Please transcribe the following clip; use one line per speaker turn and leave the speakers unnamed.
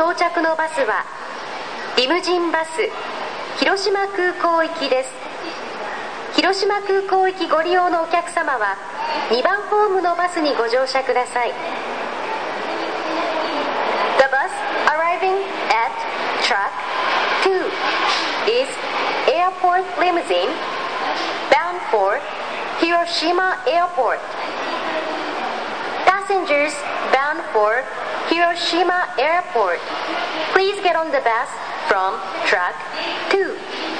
到着のバスはリムジンバス広島空港行きです。広島空港行きご利用のお客様は2番ホームのバスにご乗車ください。 The bus arriving at track 2 is Airport Limousine bound for Hiroshima Airport. Passengers bound for Hiroshima Airport, please get on the bus from track 2.